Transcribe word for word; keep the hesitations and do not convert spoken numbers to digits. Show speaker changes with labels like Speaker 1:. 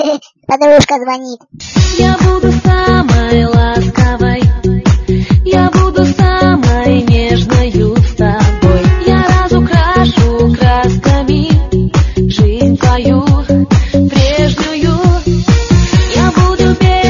Speaker 1: Подружка звонит.
Speaker 2: Я буду самой ласковой, я буду самой нежною с тобой. Я разукрашу красками жизнь твою прежнюю. Я буду петь